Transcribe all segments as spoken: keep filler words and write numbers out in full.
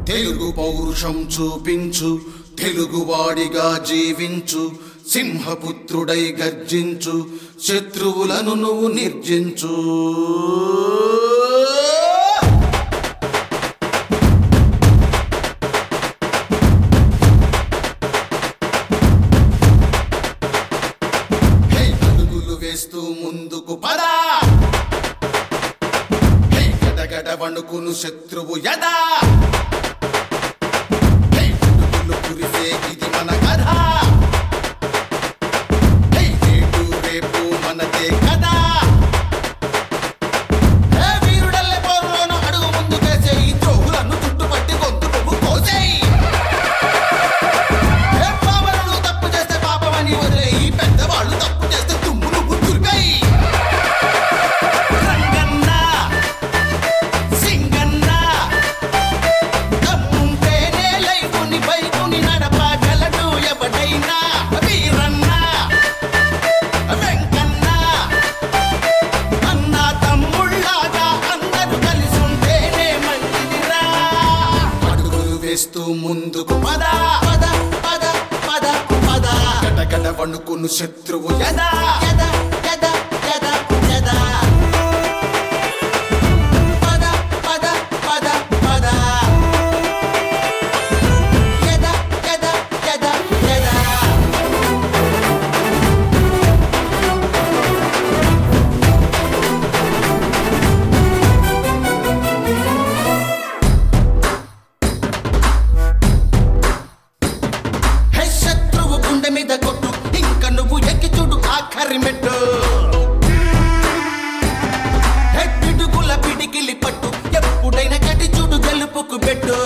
తెలుగు పౌరుషం చూపించు, తెలుగువాడిగా జీవించు, సింహపుత్రుడై గర్జించు, శత్రువులను నువ్వు నిర్జించు. అడుగులు వేస్తూ ముందుకు పదా, గడగడ వణుకును శత్రువు యదా, కురిసే ఇది మన కథ, నేడు రేపు మనదే కదా. వీరుడల్లే పోరులోన అడుగు ముందుకేసే ఈ ద్రోహులను చుట్టుపట్టి గొంతు నువ్వు కోసేయి. పాపలు తప్పు చేస్తే పాపమని వదిలే, ఈ పెద్దవాళ్ళు తప్పు చేస్తే తుమ్ము నువ్వు దుర్గయి. ముందుకు పద పద పద పద పద, గడగడ వణుకును శత్రువు యదా యదా యదా యదా యదా. పద పద పద పద, యదా యదా యదా యదా. మీద కొట్టు, ఇంకా నువ్వు ఎక్కి చూడు ఆఖరి మెట్టు. పిడుగుల పిడికిలి పట్టు, ఎప్పుడైనా కటి చూడు గెలుపుకు పెట్టు.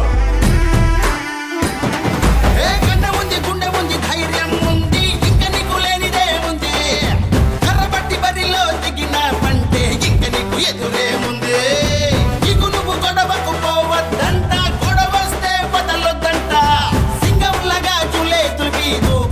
ఏ కన్న ఉంది, గుండె ఉంది, ధైర్యం ఉంది, ఇంకా నీకు లేనిదే ఉంది. కర్రబట్టి బరిలో దిగిన పంటే ఇంక నీకు ఎదురేముంది. ఇకు నువ్వు గొడవకు పోవద్దంట, గొడవస్తే బదలొద్దంట. సింగంలాగా చూలే తుల్పి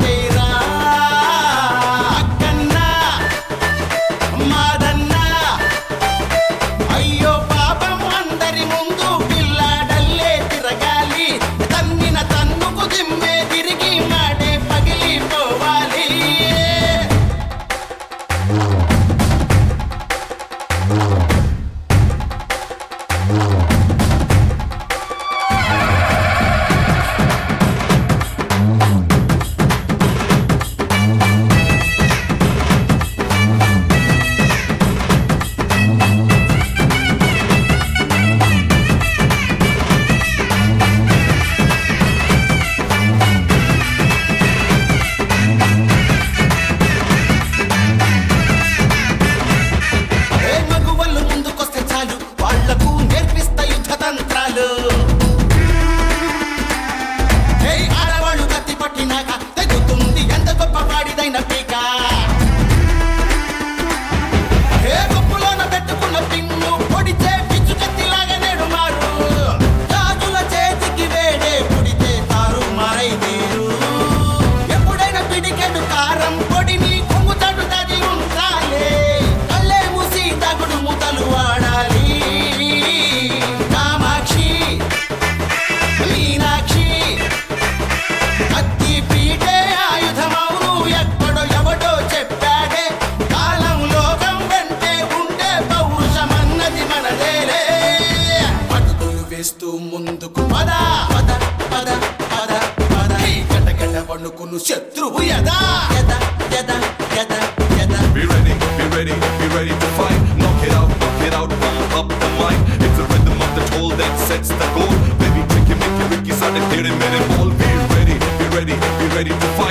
ముందుకు పద పద పద పద పద, గడగడ వణుకును శత్రువు యదా యదా యదా యదా యదా. Be ready, be ready, be ready to fight. Knock it out, knock it out, pump up the mic. It's the rhythm of the toll that sets the goal. Baby, tricky, make it Ricky, side and clear it, man, and ball. Be ready, be ready, be ready to fight.